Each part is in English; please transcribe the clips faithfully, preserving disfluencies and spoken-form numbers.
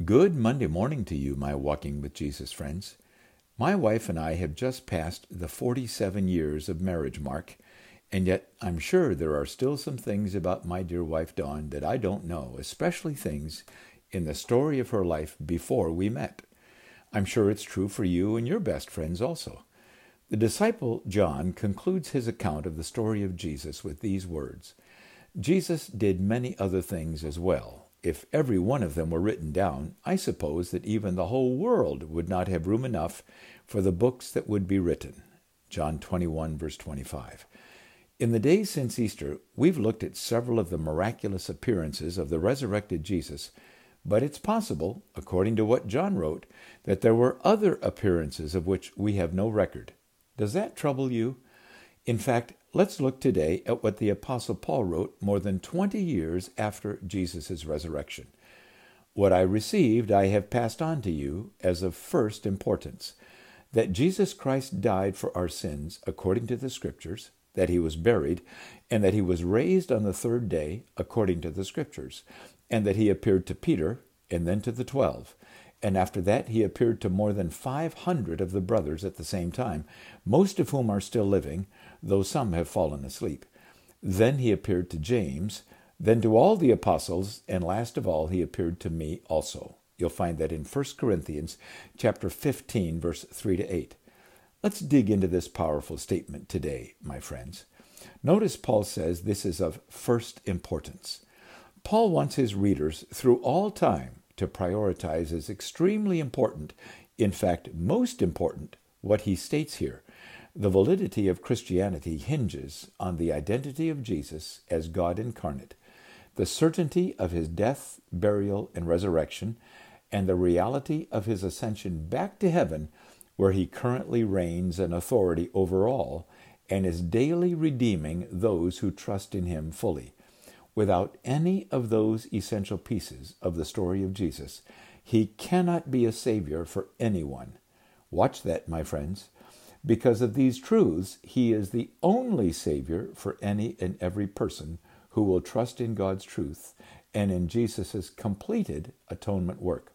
Good Monday morning to you, my Walking with Jesus friends. My wife and I have just passed the forty-seven years of marriage mark, and yet I'm sure there are still some things about my dear wife Dawn that I don't know, especially things in the story of her life before we met. I'm sure it's true for you and your best friends also. The disciple John concludes his account of the story of Jesus with these words: Jesus did many other things as well. If every one of them were written down, I suppose that even the whole world would not have room enough for the books that would be written. John twenty-one, verse twenty-five. In the days since Easter, we've looked at several of the miraculous appearances of the resurrected Jesus, but it's possible, according to what John wrote, that there were other appearances of which we have no record. Does that trouble you? In fact, let's look today at what the Apostle Paul wrote more than twenty years after Jesus' resurrection. What I received I have passed on to you as of first importance, that Jesus Christ died for our sins according to the Scriptures, that he was buried, and that he was raised on the third day according to the Scriptures, and that he appeared to Peter and then to the twelve. And after that he appeared to more than five hundred of the brothers at the same time, most of whom are still living, though some have fallen asleep. Then he appeared to James, then to all the apostles, and last of all he appeared to me also. You'll find that in First Corinthians chapter fifteen, verse three to eight. Let's dig into this powerful statement today, my friends. Notice Paul says this is of first importance. Paul wants his readers through all time to prioritize as extremely important, in fact, most important, what he states here. The validity of Christianity hinges on the identity of Jesus as God incarnate, the certainty of his death, burial, and resurrection, and the reality of his ascension back to heaven, where he currently reigns in authority over all and is daily redeeming those who trust in him fully. Without any of those essential pieces of the story of Jesus, he cannot be a savior for anyone. Watch that, my friends. Because of these truths, he is the only savior for any and every person who will trust in God's truth and in Jesus' completed atonement work.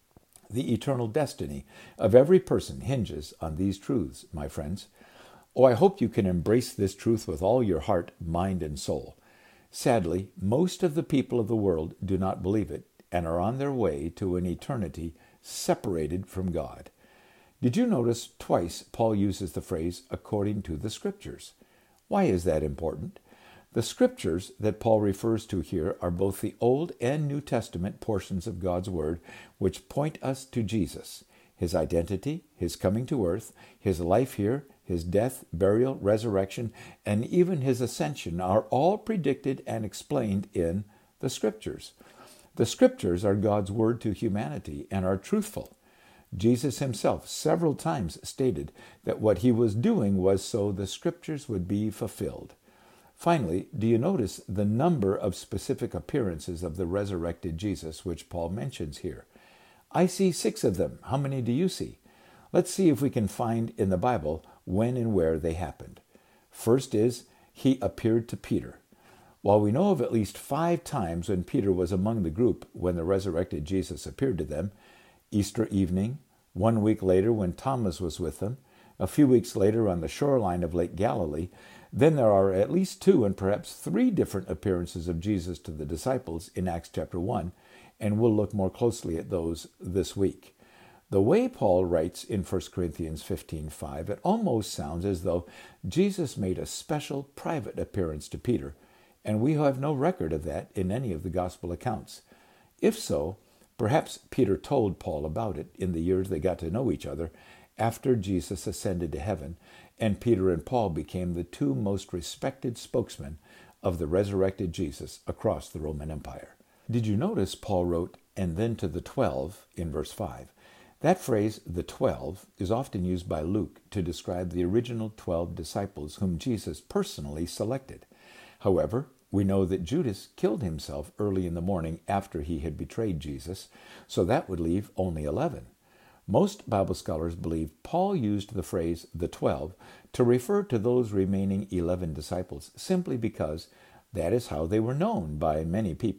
The eternal destiny of every person hinges on these truths, my friends. Oh, I hope you can embrace this truth with all your heart, mind, and soul. Sadly, most of the people of the world do not believe it and are on their way to an eternity separated from God. Did you notice twice Paul uses the phrase, according to the Scriptures? Why is that important? The Scriptures that Paul refers to here are both the Old and New Testament portions of God's Word, which point us to Jesus, his identity, his coming to earth, his life here, his death, burial, resurrection, and even his ascension are all predicted and explained in the Scriptures. The Scriptures are God's word to humanity and are truthful. Jesus himself several times stated that what he was doing was so the Scriptures would be fulfilled. Finally, do you notice the number of specific appearances of the resurrected Jesus which Paul mentions here? I see six of them. How many do you see? Let's see if we can find in the Bible when and where they happened. First is, he appeared to Peter. While we know of at least five times when Peter was among the group when the resurrected Jesus appeared to them: Easter evening, one week later when Thomas was with them, a few weeks later on the shoreline of Lake Galilee, then there are at least two and perhaps three different appearances of Jesus to the disciples in Acts chapter one, and we'll look more closely at those this week. The way Paul writes in First Corinthians fifteen five, it almost sounds as though Jesus made a special private appearance to Peter, and we have no record of that in any of the gospel accounts. If so, perhaps Peter told Paul about it in the years they got to know each other after Jesus ascended to heaven, and Peter and Paul became the two most respected spokesmen of the resurrected Jesus across the Roman Empire. Did you notice Paul wrote, and then to the twelve, in verse five? That phrase, the twelve, is often used by Luke to describe the original twelve disciples whom Jesus personally selected. However, we know that Judas killed himself early in the morning after he had betrayed Jesus, so that would leave only eleven. Most Bible scholars believe Paul used the phrase the twelve to refer to those remaining eleven disciples simply because that is how they were known by many people,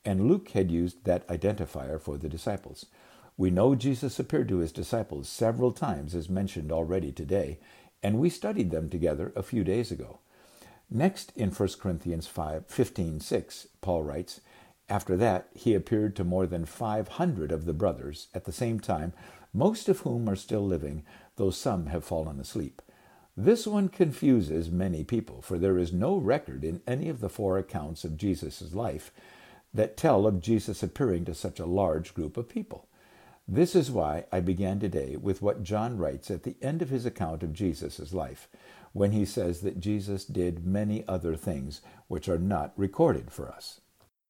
and Luke had used that identifier for the disciples. We know Jesus appeared to his disciples several times, as mentioned already today, and we studied them together a few days ago. Next, in First Corinthians fifteen six, Paul writes, "After that, he appeared to more than five hundred of the brothers at the same time, most of whom are still living, though some have fallen asleep." This one confuses many people, for there is no record in any of the four accounts of Jesus' life that tell of Jesus appearing to such a large group of people. This is why I began today with what John writes at the end of his account of Jesus' life, when he says that Jesus did many other things which are not recorded for us.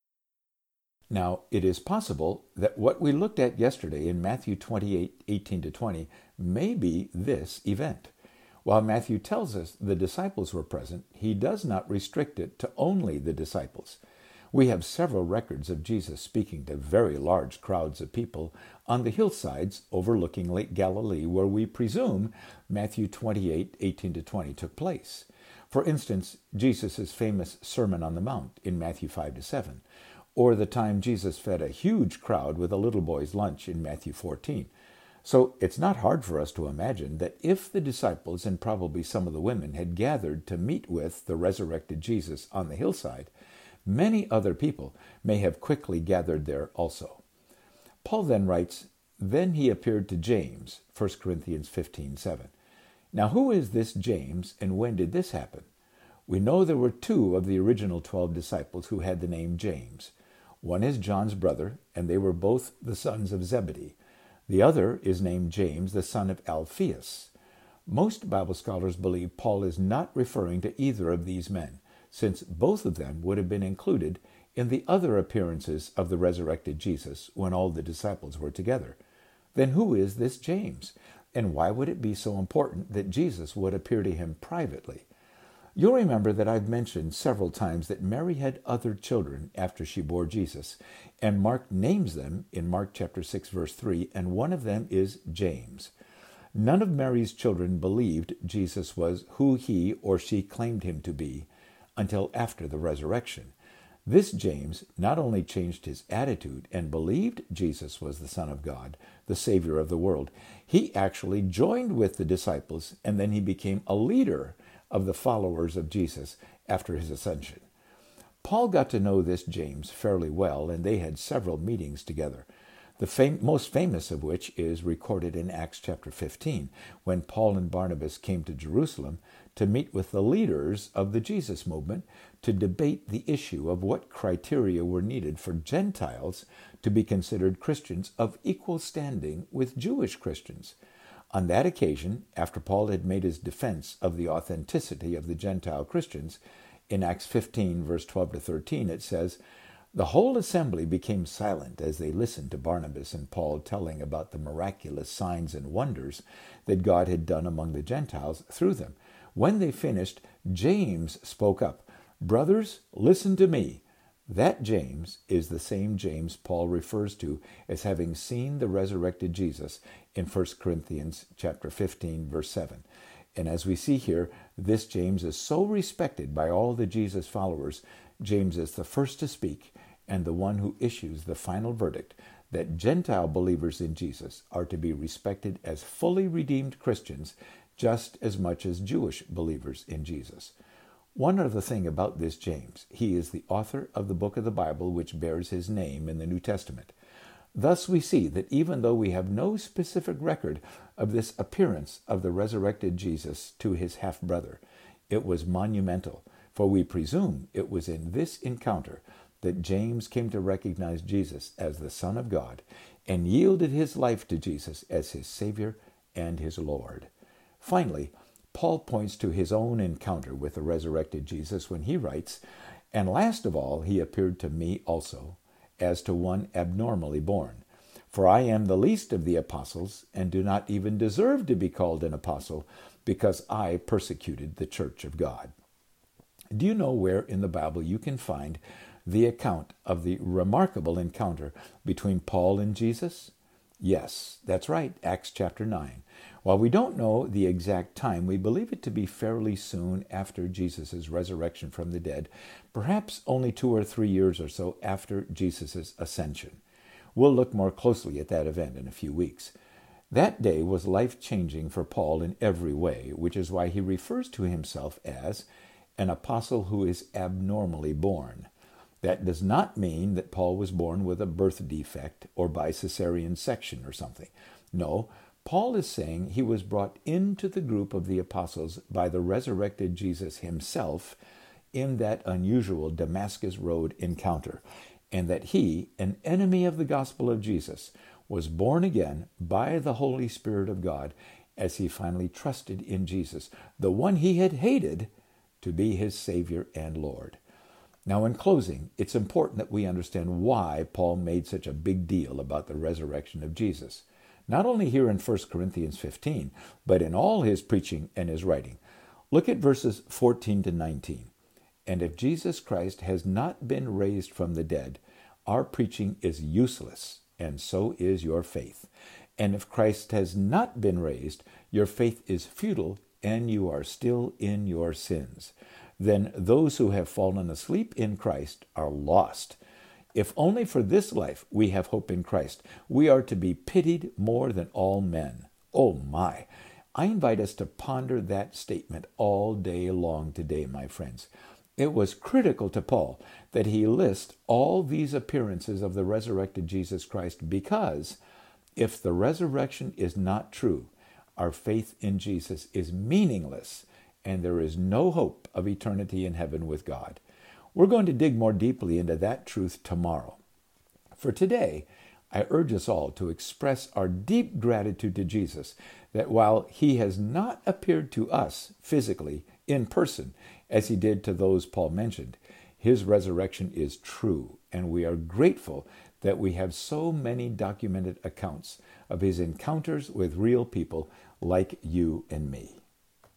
Now, it is possible that what we looked at yesterday in Matthew twenty-eight, eighteen to twenty may be this event. While Matthew tells us the disciples were present, he does not restrict it to only the disciples. We have several records of Jesus speaking to very large crowds of people on the hillsides overlooking Lake Galilee, where we presume Matthew twenty-eight, eighteen to twenty took place. For instance, Jesus' famous Sermon on the Mount in Matthew five to seven, or the time Jesus fed a huge crowd with a little boy's lunch in Matthew fourteen. So it's not hard for us to imagine that if the disciples and probably some of the women had gathered to meet with the resurrected Jesus on the hillside, many other people may have quickly gathered there also. Paul then writes, "Then he appeared to James," First Corinthians fifteen seven. Now who is this James, and when did this happen? We know there were two of the original twelve disciples who had the name James. One is John's brother, and they were both the sons of Zebedee. The other is named James, the son of Alphaeus. Most Bible scholars believe Paul is not referring to either of these men, since both of them would have been included in the other appearances of the resurrected Jesus when all the disciples were together. Then who is this James? And why would it be so important that Jesus would appear to him privately? You'll remember that I've mentioned several times that Mary had other children after she bore Jesus, and Mark names them in Mark chapter six, verse three, and one of them is James. None of Mary's children believed Jesus was who he or she claimed him to be until after the resurrection. This James not only changed his attitude and believed Jesus was the Son of God, the Savior of the world, he actually joined with the disciples, and then he became a leader of the followers of Jesus after his ascension. Paul got to know this James fairly well, and they had several meetings together, the fam- most famous of which is recorded in Acts chapter fifteen, when Paul and Barnabas came to Jerusalem to meet with the leaders of the Jesus movement to debate the issue of what criteria were needed for Gentiles to be considered Christians of equal standing with Jewish Christians. On that occasion, after Paul had made his defense of the authenticity of the Gentile Christians, in Acts fifteen, verse twelve to thirteen, it says, "The whole assembly became silent as they listened to Barnabas and Paul telling about the miraculous signs and wonders that God had done among the Gentiles through them. When they finished, James spoke up, 'Brothers, listen to me.' That James is the same James Paul refers to as having seen the resurrected Jesus in First Corinthians chapter fifteen, verse seven. And as we see here, this James is so respected by all the Jesus followers. James is the first to speak and the one who issues the final verdict that Gentile believers in Jesus are to be respected as fully redeemed Christians just as much as Jewish believers in Jesus. One other thing about this James, he is the author of the book of the Bible which bears his name in the New Testament. Thus we see that even though we have no specific record of this appearance of the resurrected Jesus to his half-brother, it was monumental, for we presume it was in this encounter that James came to recognize Jesus as the Son of God and yielded his life to Jesus as his Savior and his Lord. Finally, Paul points to his own encounter with the resurrected Jesus when he writes, "And last of all, he appeared to me also, as to one abnormally born. For I am the least of the apostles, and do not even deserve to be called an apostle, because I persecuted the church of God." Do you know where in the Bible you can find the account of the remarkable encounter between Paul and Jesus? Yes, that's right, Acts chapter nine. While we don't know the exact time, we believe it to be fairly soon after Jesus' resurrection from the dead, perhaps only two or three years or so after Jesus' ascension. We'll look more closely at that event in a few weeks. That day was life-changing for Paul in every way, which is why he refers to himself as an apostle who is abnormally born. That does not mean that Paul was born with a birth defect or by cesarean section or something. No, Paul is saying he was brought into the group of the apostles by the resurrected Jesus himself in that unusual Damascus Road encounter, and that he, an enemy of the gospel of Jesus, was born again by the Holy Spirit of God as he finally trusted in Jesus, the one he had hated, to be his Savior and Lord. Now, in closing, it's important that we understand why Paul made such a big deal about the resurrection of Jesus, not only here in First Corinthians fifteen, but in all his preaching and his writing. Look at verses fourteen to nineteen. And if Jesus Christ has not been raised from the dead, our preaching is useless, and so is your faith. And if Christ has not been raised, your faith is futile, and you are still in your sins. Then those who have fallen asleep in Christ are lost. If only for this life we have hope in Christ, we are to be pitied more than all men. Oh my! I invite us to ponder that statement all day long today, my friends. It was critical to Paul that he list all these appearances of the resurrected Jesus Christ because if the resurrection is not true, our faith in Jesus is meaningless, and there is no hope of eternity in heaven with God. We're going to dig more deeply into that truth tomorrow. For today, I urge us all to express our deep gratitude to Jesus that while he has not appeared to us physically in person as he did to those Paul mentioned, his resurrection is true, and we are grateful that we have so many documented accounts of his encounters with real people like you and me.